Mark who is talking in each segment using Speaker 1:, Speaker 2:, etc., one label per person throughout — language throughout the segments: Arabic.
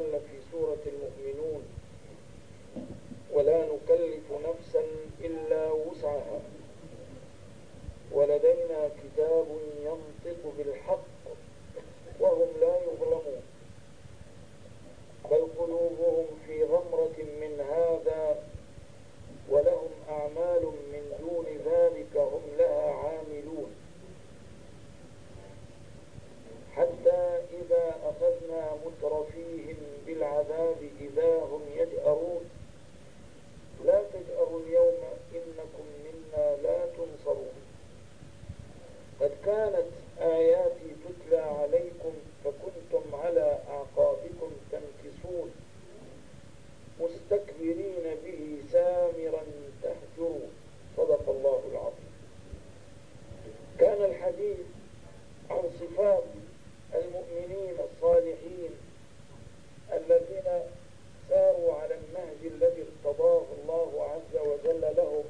Speaker 1: قال في سورة المؤمنون: ولا نكلف نفسا إلا وسعها ولدينا كتاب ينطق بالحق وهم لا يظلمون بل قلوبهم في غمرة من هذا ولهم أعمال من دون ذلك هم لها عاملون حتى إذا أخذنا مترفيهم بالعذاب إذا هم يجأرون لا تجأروا اليوم إنكم منا لا تنصرون قد كانت آياتي تتلى عليكم فكنتم على أعقابكم تنكصون مستكبرين به سامرا تهجرون. صدق الله العظيم. كان الحديث عن صفات المؤمنين الصالحين الذين ساروا على النهج الذي ارتضاه الله عز وجل لهم،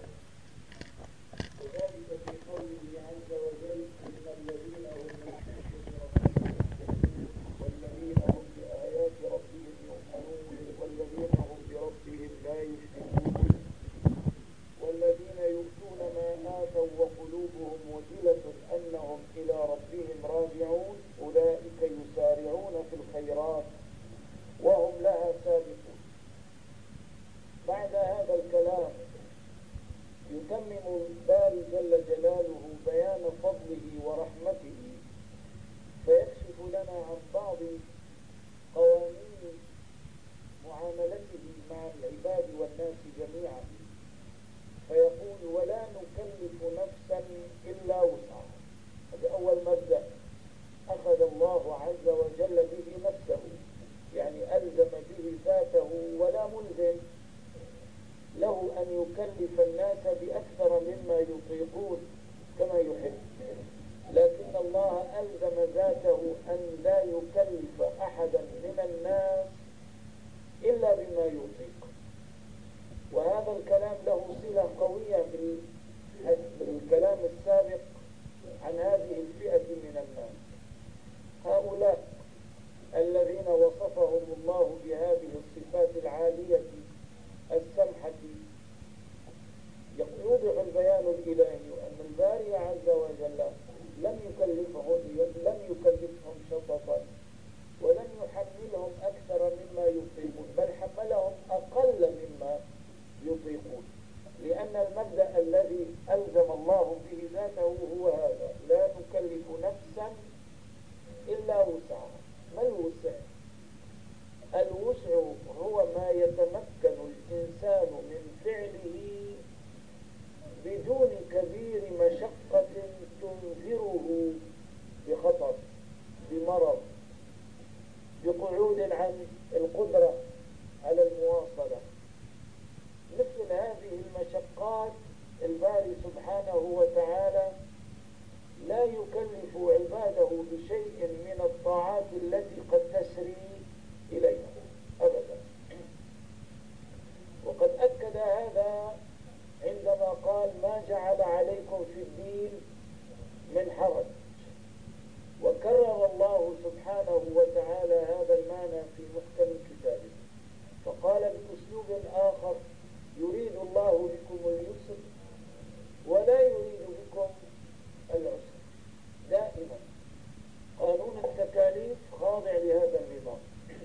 Speaker 1: وذلك في قوله عز وجل: إن الذين هم من خشية ربهم مشفقون والذين هم بآيات ربهم يؤمنون والذين هم بربهم لا يشركون والذين يؤتون ما آتوا وقلوبهم وجلة أنهم إلى ربهم راجعون أولئك يسارعون في الخيرات وهم لها سابقون. بعد هذا الكلام يتمم الباري جل جلاله بيان فضله ورحمته فيكشف لنا عن بعض قوانين معاملته مع العباد والناس جميعا فيقول: ولا نكلف نفسا إلا وسعها. هذا أول مبدأ أخذ الله عز وجل به نفسه، يعني ألزم به ذاته ولا ملزم له أن يكلف الناس بأكثر مما يطيقون كما يحب، لكن الله ألزم ذاته أن لا يكلف أحدا من الناس إلا بما يطيق. وهذا الكلام له صلة قوية بالكلام السابق عن هذه الفئة من الناس. هؤلاء الذين وصفهم الله بهذه الصفات العالية السمحة يوضح البيان الإلهي أن الباري عز وجل لم يكلفهم شططا ولم يحملهم أكثر مما يطيقون، بل حملهم أقل مما يطيقون، لأن المبدأ الذي ألزم الله به ذاته هو هذا: لا نكلف نفسا إلا وسعها. ما الوسع؟ الوسع هو ما يتمكن الإنسان من فعله بدون كبير مشقة تنذره بخطر، بمرض، بقعود عن القدرة على المواصلة. مثل هذه المشقات الباري سبحانه وتعالى لا يكلف عباده بشيء من الطاعات التي قد تسري إليها أبدا. وقد أكد هذا عندما قال: ما جعل عليكم في الدين من حرج. وكرر الله سبحانه وتعالى هذا المعنى في محكم كتابه فقال بأسلوب آخر: يريد الله بكم اليسر ولا يريد بكم العسر. دائما قانون التكاليف خاضع لهذا النظام.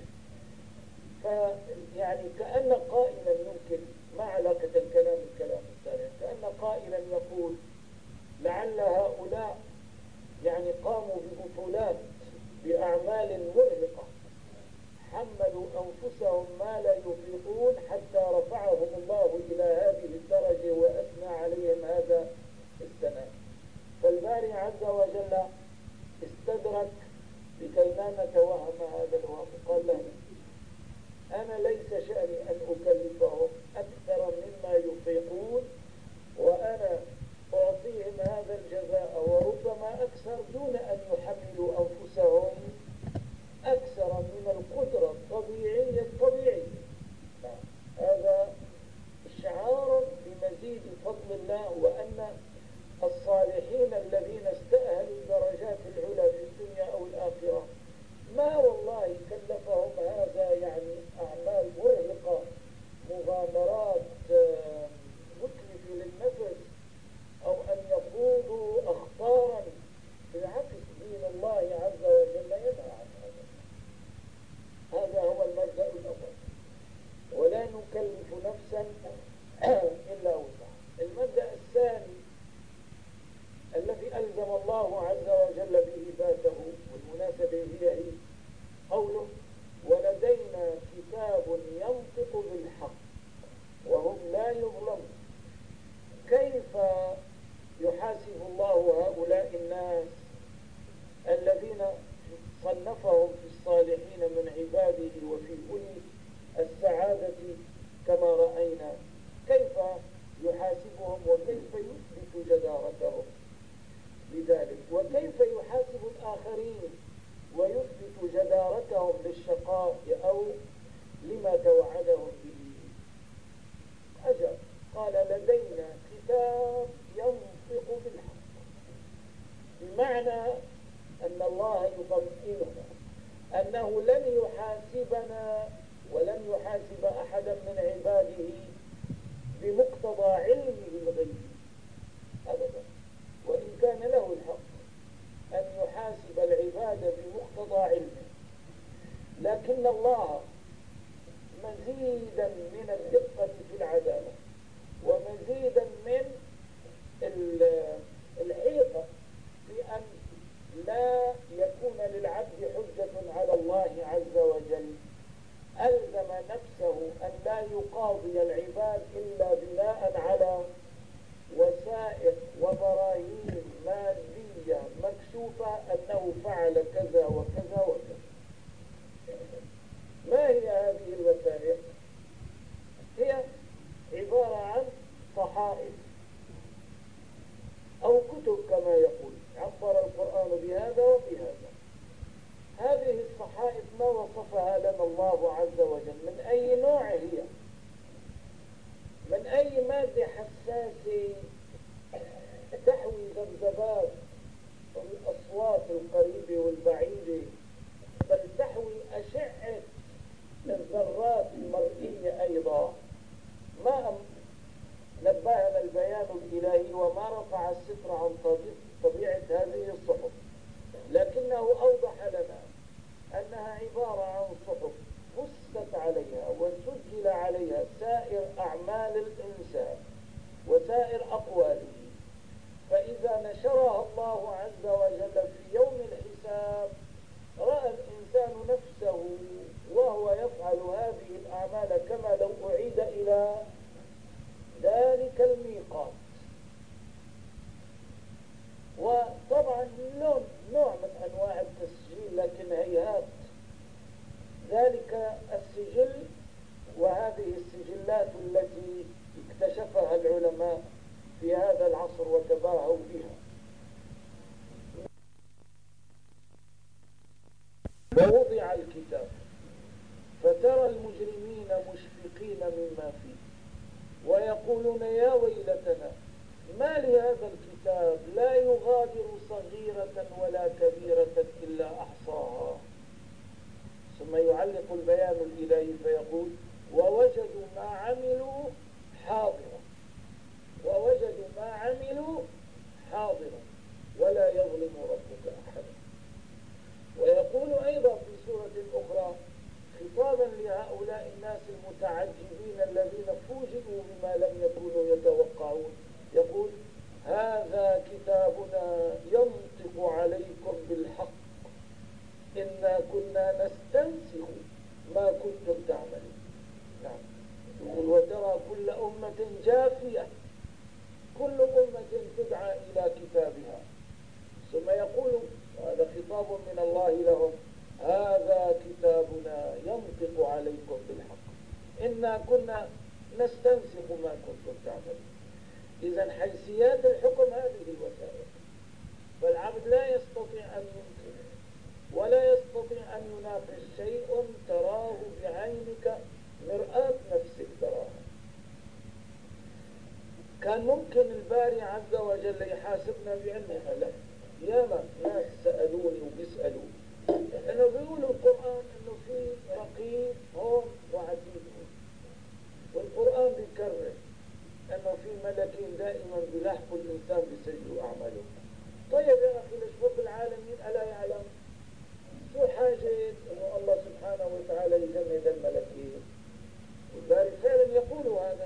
Speaker 1: فيعني كأن قائلا يمكن، ما علاقة الكلام الثاني، كأن قائلا يقول: لعل هؤلاء يعني قاموا ببطولات بأعمال مرهقة، حملوا أنفسهم ما لا يطيقون حتى رفعهم الله إلى هذه الدرجة وأثنى عليهم هذا الثناء. فالباري عز وجل استدرك لكي لا نتوهم هذا الوهم، قال لهم: أنا ليس شأني أن أكلفهم أكثر مما يطيقون، وأنا أعطيهم هذا الجزاء وربما أكثر دون أن يحملوا أنفسهم أكثر من القدرة الطبيعية. هذا إشعار بمزيد فضل الله، وأن الصالحين الذين استأهلوا الدرجات العلى في الدنيا أو الآخرة ما والله كلفهم نفسا إلا وسعها. المبدأ الثاني الذي ألزم الله عز وجل به ذاته، والمناسبة هي قوله ولدينا كتاب ينطق بالحق وهم لا يظلمون. كيف يحاسب الله هؤلاء الناس الذين صنفهم في الصالحين من عباده وفي أولي السعادة كما رأينا؟ كيف يحاسبهم وكيف يثبت جدارتهم لذلك؟ وكيف يحاسب الآخرين ويثبت جدارتهم للشقاء أو لما توعدهم به؟ أجل قال لدينا كتاب ينطق بالحق، بمعنى أن الله يطمئننا أنه لن يحاسبنا ولن يحاسب أحدا من عباده بمقتضى علمه الغيبي أبدا، وإن كان له الحق أن يحاسب العباد بمقتضى علمه، لكن الله مزيدا من الدقة في العدالة ومزيدا من الحيطة في أن لا يكون للعبد حجة على الله عز وجل، ألزم نفسه أن لا يقاضي العباد إلا بناء على وسائل وبراهين مادية مكشوفة أنه فعل كذا وكذا وكذا. ما هي هذه الوسائل؟ هي عبارة عن صحائف أو كتب كما يقول، عبر القرآن بهذا وبهذا. هذه الصحائف ما وصفها لنا الله عز وجل، من أي نوع هي، من أي مادة حساسة تحوي ذبذبات الأصوات القريبة والبعيدة، بل تحوي أشعة الذرات المرئية أيضا. ما نبهنا البيان الإلهي وما رفع الستر عن طبيعة هذه الصحف، لكنه أوضح لنا أنها عبارة عن صحف بثت عليها وسجل عليها سائر أعمال الإنسان وسائر أقواله، فإذا نشرها الله عز وجل في يوم الحساب رأى الإنسان نفسه وهو يفعل هذه الأعمال كما لو أعيد إلى ذلك الميقات. وطبعا نوع من أنواع التسجيل، لكن هيهات ذلك السجل وهذه السجلات التي اكتشفها العلماء في هذا العصر وتباهوا بها. ووضع الكتاب فترى المجرمين مشفقين مما فيه ويقولون يا ويلتنا ما لهذا الكتاب لا يغادر صغيرة ولا كبيرة إلا أحصاها. ثم يعلق البيان الإلهي فيقول ووجدوا ما عملوا حاضرا، ووجدوا ما عملوا حاضرا ولا يظلم ربك أحدا. ويقول أيضا في سورة أخرى خطابا لهؤلاء الناس المتعجبين الذين فوجئوا بما لم يكونوا يتوقعون، يقول هذا كتابنا ينطق عليكم بالحق إنا كنا نستنسخ ما كنتم تعملون. نعم. يقول وترى كل أمة جاثية، كل أمة تدعى إلى كتابها، ثم يقول هذا خطاب من الله لهم هذا كتابنا ينطق عليكم بالحق إنا كنا نستنسخ ما كنتم تعملون. إذن حيثيات الحكم هذه الوسائل، فالعبد لا يستطيع أن ينكر ولا يستطيع أن يناقش شيء تراه بعينك مرآة نفسك تراها. كان ممكن الباري عز وجل يحاسبنا بعلمها، لا، ياما ناس سألوني وبيسألوا انه بيقولوا القرآن انه في رقيب هون وعتيد هون، والقرآن بيكرر انه في ملكين دائما بيلاحقوا الانسان بيسجلوا اعماله. طيب يا اخي ليش رب العالمين الا يعلم؟ شو حاجة انه الله سبحانه وتعالى يجمد الملكين؟ والباري فعلا يقول هذا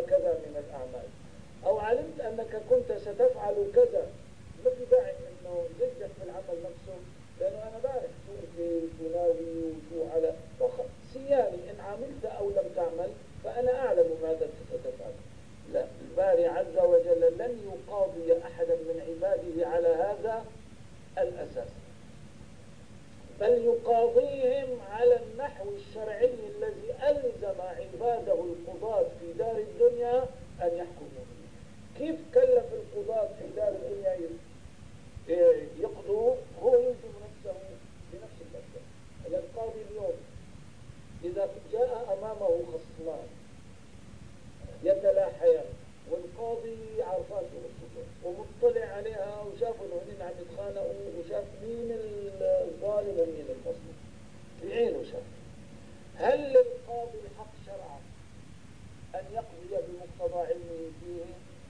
Speaker 1: كذا من الأعمال، أو علمت أنك كنت ستفعل كذا، ما في داعي أنه زدك في العمل نفسه، لأنه أنا بعرف شو أنت تناوي وشو على سيالي، إن عملت أو لم تعمل فأنا أعلم ماذا ستفعل. لا، الباري عز وجل لن يقاضي أحدا من عباده على هذا الأساس، بل يقاضيهم على النحو الشرعي الذي ألزم عباده القضاة في دار الدنيا أن يحكموا به. كيف كلف القضاة في دار الدنيا يقضوا؟ هو يلزم نفسه بنفس المبدأ. القاضي اليوم إذا جاء أمامه خصمان يتلاحيان، والقاضي عرفان شو الخصوم ومطلع عليها وشافوا انه هن عم يتخانقوا وشاف مين الظالم ومين المظلوم بعينه شاف، هل للقاضي الحق شرعا ان يقضي بمقتضى علمه فيه؟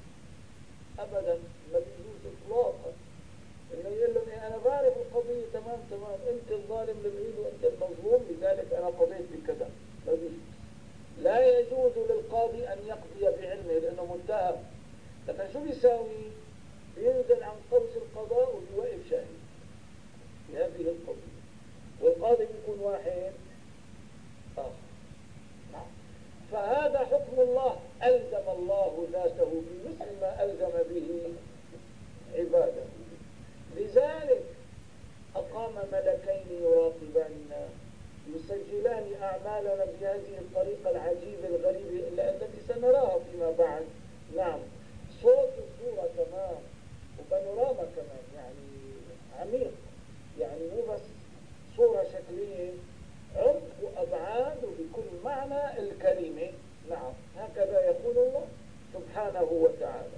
Speaker 1: ابدا، ما بيجوز اطلاقا انه يقول لهم انا بعرف القضيه تمام تمام، انت الظالم لبعيد وانت المظلوم لذلك انا قضيت بكذا. ما بيجوز، لا يجوز للقاضي أن يقضي بعلمه لأنه متهم. لكن شو بيساوي؟ بينزل عن قوس القضاء وبيوقف شاهد في هذه القضية، والقاضي بيكون واحد آخر. نعم. فهذا حكم الله، ألزم الله ذاته بمثل ما ألزم به عباده. لذلك أقام ملكين يراقباننا يسجلان أعمالنا بهذه الطريقة العجيبة الغريبة التي سنراها فيما بعد. نعم، صوت الصورة كمان وبانوراما كمان، يعني عميق، يعني مو بس صورة شكلية، عمق وأبعاد وبكل معنى الكلمة. نعم، هكذا يقول الله سبحانه وتعالى.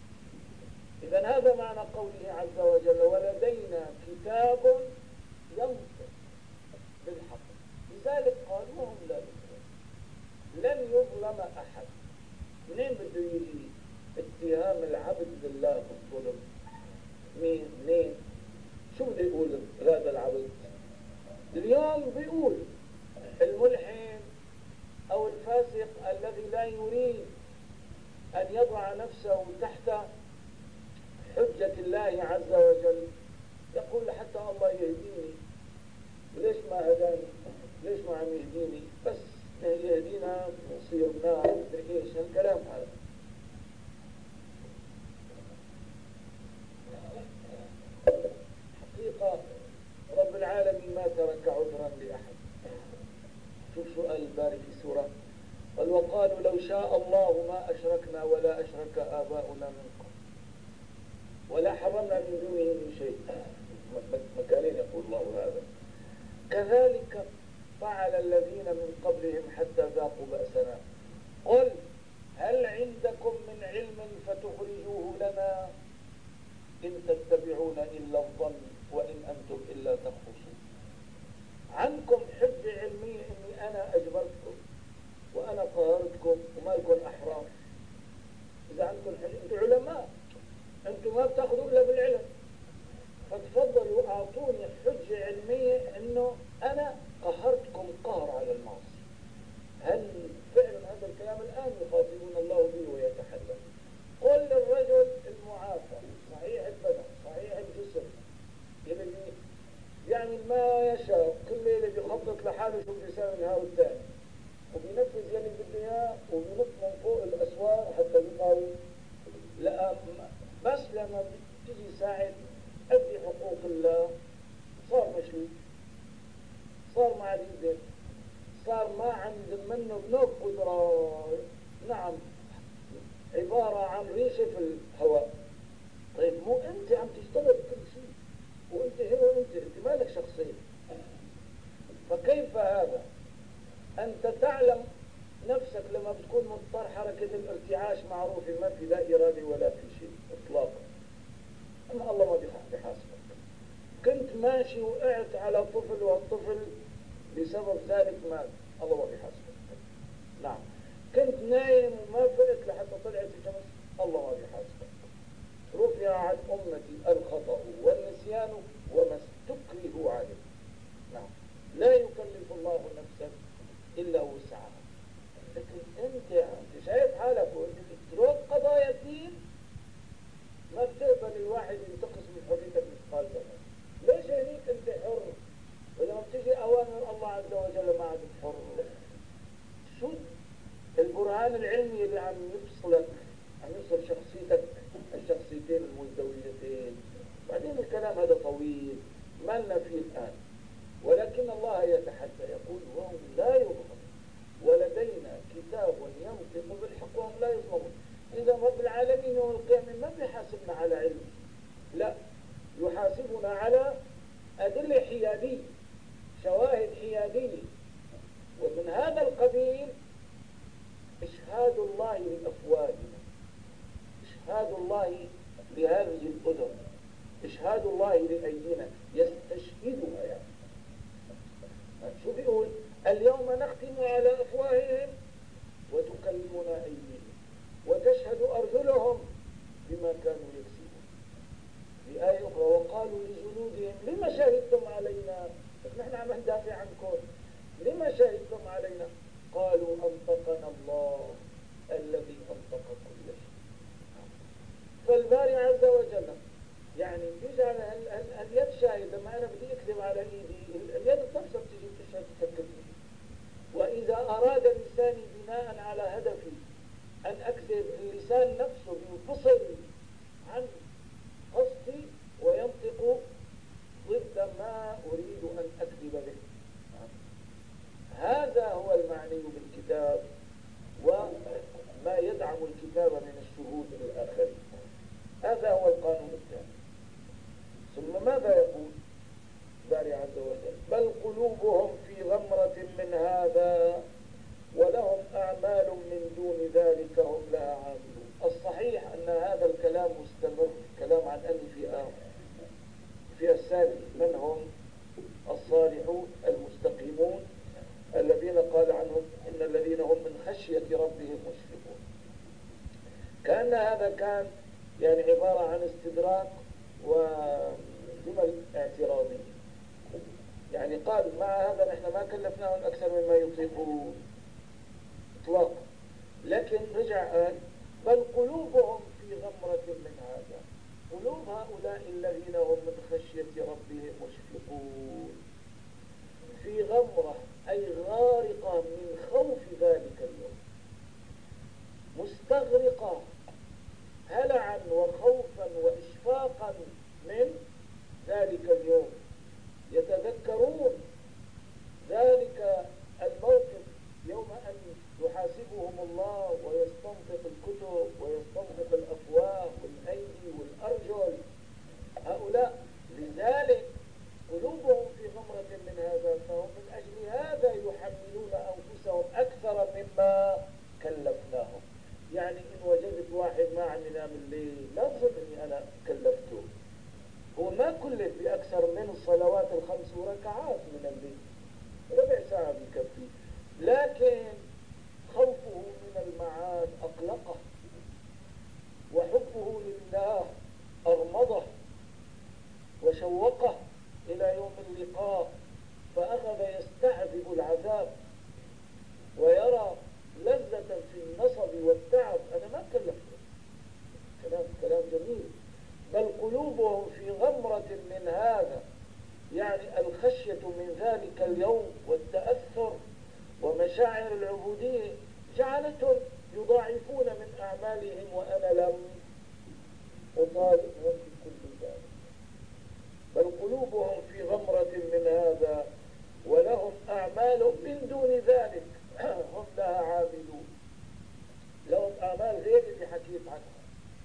Speaker 1: إذن هذا معنى قوله عز وجل ولدينا كتاب ينطق بالحق. لذلك قال وهم لا يظلمون، لن يظلم أحد. منين بده يجي اتهام العبد بالله بالظلم؟ منين؟ شو بده يقول هذا العبد؟ اليوم بيقول الملحد أو الفاسق الذي لا يريد أن يضع نفسه تحت حجة الله عز وجل، يقول حتى الله يهديني، ليش ما هداني؟ ليش ما عم يهديني؟ بس يهدينا نصير نار، ايش هالكلام هذا؟ حقيقة رب العالمين ما ترك عذرا لأحد. شوف سؤال الباري في سورة قال وقالوا لو شاء الله ما أشركنا ولا أشرك آباؤنا من قبل ولا حرمنا من دونه من شيء. مكانين يقول الله هذا. كذلك فعل الذين من قبلهم حتى ذاقوا بأسنا قل هل عندكم من علم فتخرجوه لنا إن تتبعون إلا الظن وإن أنتم إلا تخرصون. عندكم حجة علمية إني أنا أجبرتكم وأنا قهرتكم وما لكم أحرار؟ إذا عندكم حجة، أنتم علماء، أنتم ما بتاخذوا إلا بالعلم، فتفضلوا أعطوني حجة علمية إنه أنا قهرتكم قهر على المعصية. هل فعلا هذا الكلام الآن يخاطبون الله به ويتحدث؟ قل للرجل المعافى صحيح البدن صحيح الجسم اللي يعمل ما يشاء كل ليلة بيخطط لحاله شو بده يساوي النهار الثاني وبينفذ يلي بده اياه وبينط من فوق الأسوار حتى يقاوم، لا بس لما بتيجي ساعة أدي حقوق الله صار مشلول، صار ما عاد يقدر، صار ما عند منه بنوب قدرة. نعم، عبارة عن ريشة في الهواء. طيب مو أنت عم تشتغل كل شيء وأنت هو أنت مالك شخصية، فكيف هذا؟ أنت تعلم نفسك لما بتكون مضطر حركة الارتعاش معروفة ما في لا إرادة ولا في شيء إطلاقا، أما الله ما بيحاسبك. كنت ماشي وقعت على طفل والطفل بسبب ذلك مات، الله ما بيحاسبك. نعم، كنت نايم وما فقت لحتى طلعت الشمس، الله ما بيحاسبك. رفع عن أمتي الخطأ والنسيان وما استكرهوا عليه. نعم، لا يكلف الله نفسا إلا وسعها. لكن أنت شايف حالك وأنت المعاني العلمية اللي عم يفصلك، عم يفصل شخصيتك الشخصيتين المزدوجتين. بعدين الكلام هذا طويل ما لنا فيه الآن، ولكن الله يتحدى يقول وهم لا يظلمون ولدينا كتاب ينطق بالحق وهم لا يظلمون. إذا رب العالمين يوم القيامة ما بيحاسبنا على علم، لا، يحاسبنا على أدلة حيادية، شواهد حيادية. ومن هذا القبيل إشهاد الله لأفواهنا، إشهاد الله لهذه الأذن، إشهاد الله لأيدينا، يستشهدها يعني. شو بيقول؟ اليوم نختم على أفواههم وتكلمنا أيديهم وتشهد أرجلهم بما كانوا يكسبون. في آية أخرى وقالوا لجنودهم لما شهدتم علينا؟ نحن عم ندافع عنكم، لما شهدتم علينا؟ قالوا أنطقنا الله الذي أنطق كل شيء. فالباري عز وجل يعني بيجعل اليد شاهدة. لما أنا بدي أكذب على إيدي، اليد نفسها بتيجي بتشهد تفكر. وإذا أراد لساني بناء على هدفي أن أكذب، اللسان نفسه بينفصل عن قصدي وينطق ضد ما أريد أن أكذب به. هذا هو المعني بالكتاب وما يدعم الكتاب من الشهود للآخرين. هذا هو القانون الثاني. ثم ماذا يقول باري عز وجل؟ بل قلوبهم في غمرة من هذا ولهم أعمال من دون ذلك هم لها عاملون. الصحيح أن هذا الكلام مستمر، كلام عن أن في الثاني من هم الصالحون المستقيمون الذين قال عنهم إن الذين هم من خشية ربهم مشفقون. كأن هذا كان يعني عبارة عن استدراك وجمل اعتراضية. يعني قال مع هذا نحن ما كلفناهم أكثر مما يطيقون إطلاقا، لكن رجع قال بل قلوبهم في غمرة من هذا. قلوب هؤلاء الذين هم من خشية ربهم مشفقون في غمرة أي غارقة من خوف ذلك اليوم، مستغرقة هلعا وخوفا وإشفاقا من ذلك اليوم، يتذكرون ذلك الموقف يوم أن يحاسبهم الله ويستنطق الكتب ويستنطق الأفواه والأيدي والأرجل. هؤلاء لذلك قلوبهم في غمرة من هذا، فهم من أجل هذا يحملون أنفسهم أكثر مما كلفناهم. يعني إن وجدت واحد ما عم ينام الليل لا تظن أني أنا كلفته، هو ما كلف بأكثر من الصلوات الخمس وركعات من الليل، ربع ساعة بكفي، لكن خوفه من المعاد أقلقه وحبه لله أغمضه وشوقه إلى يوم اللقاء، فأخذ يستعذب العذاب ويرى لذة في النصب والتعب. أنا ما كلفته، كلام جميل. بل قلوبهم في غمرة من هذا، يعني الخشية من ذلك اليوم والتأثر ومشاعر العبودية جعلتهم يضاعفون من أعمالهم وأنا لم أطالبهم بكل ذلك. بل قلوبهم في غمرة من هذا ولهم أعمال من دون ذلك هم لها عاملون. لهم أعمال غير اللي حكيت عنها.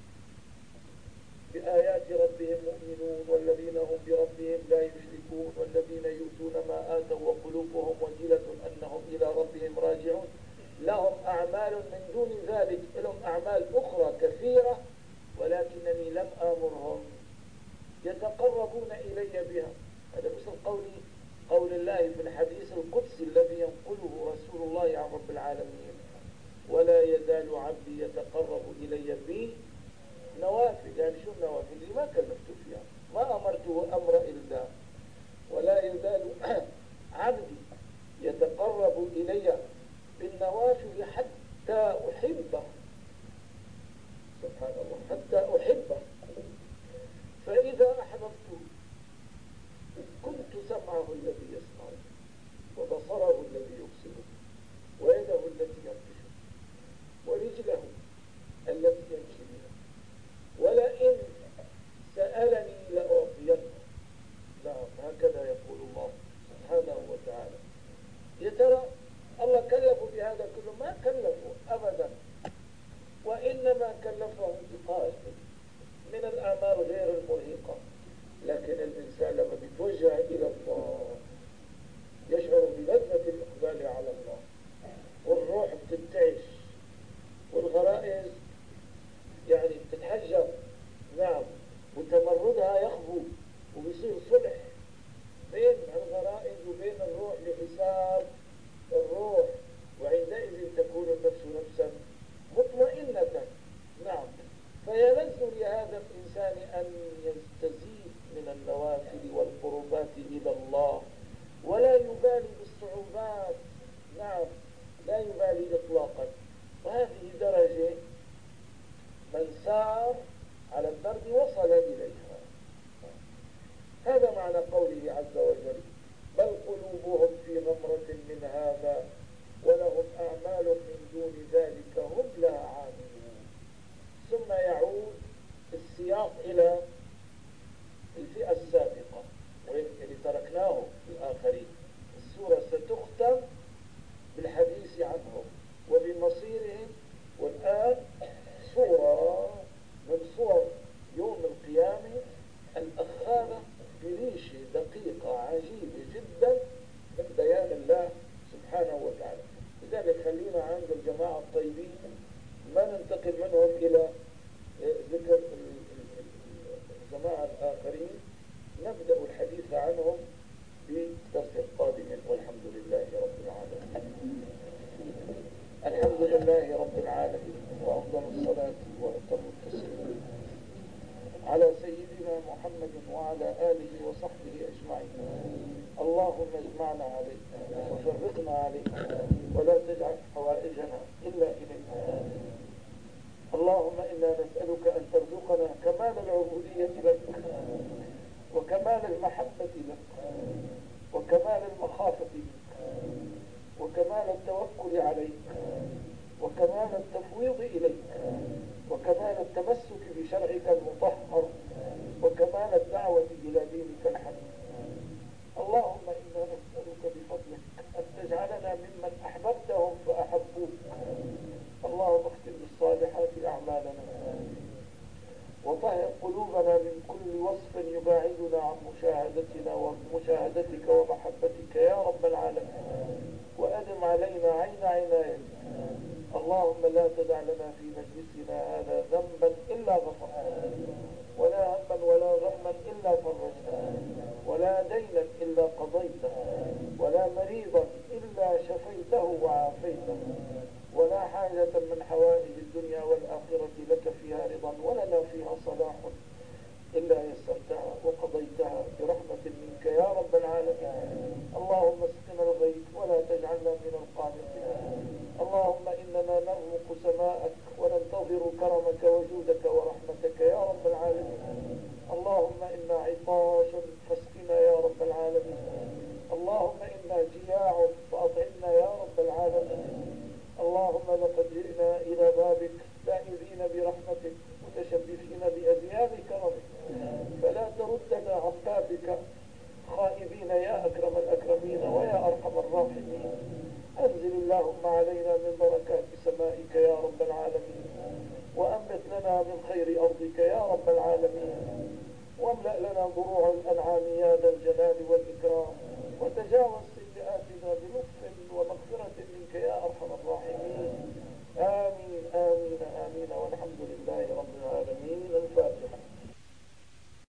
Speaker 1: بآيات ربهم مؤمنون والذين هم بربهم لا يشركون والذين يؤتون ما آتوا وقلوبهم وجلة أنهم إلى ربهم راجعون. لهم أعمال من دون ذلك، لهم أعمال أخرى كثيرة ولكنني لم آمرهم يتقربون إلي بها. هذا مثل قول الله في الحديث القدسي الذي ينقله رسول الله عن رب العالمين: ولا يزال عبدي يتقرب إلي بي نوافل. يعني شو النوافل اللي ما كلفته فيها، ما أمرته أمر إلا. ولا يزال عبدي يتقرب إلي بالنوافل حتى أحبه. سبحان الله، حتى أحبه. فإذا أحببته كنت سمعه الذي يسمعه وبصره الذي يبصره ويده التي يبطش مصيرهم. والآن صورة من صور يوم القيامة الأخاذة بريشة دقيقة عجيبة جدا من بيان الله سبحانه وتعالى. لذلك خلينا عند الجماعة الطيبين ما ننتقل منهم إلى ذكر الجماعة الآخرين، نبدأ الحديث عنهم بالدرس القادم، والحمد لله رب العالمين. الحمد لله رب العالمين، وأفضل الصلاة وأتم التسليم على سيدنا محمد وعلى آله وصحبه أجمعين. اللهم اجمعنا عليك وفرقنا عليك ولا تجعل حوائجنا إلا إليك. اللهم إنا نسألك أن ترزقنا كمال العبودية لك، وكمال المحبة لك، وكمال المخافة لك، وكمال التوكل عليك، وكمال التفويض إليك، وكمال التمسك بشرعك المطهر، وكمال الدعوة إلى دينك الحنيف. اللهم إنا نسألك بفضلك أن تجعلنا ممن أحببتهم فأحبوك. اللهم اختم بالصالحات أعمالنا، وطهر قلوبنا من كل وصف يباعدنا عن مشاهدتنا ومشاهدتك ومحبتك يا رب العالمين، وأدم علينا عين عنايتك. اللهم لا تدع لنا في مجلسنا هذا ذنبا إلا غفرته، ولا هما ولا غما إلا فرجته، ولا دينا إلا قضيته، ولا مريضا إلا شفيته وعافيته، ولا حاجة من حوائج الدنيا والآخرة لك فيها رضا ولنا فيها صلاح إلا يسرتها وقضيتها برحمة منك يا رب العالمين. اللهم اسقنا الغيث ولا تجعلنا من القانطين. اللهم إننا نرمق سماءك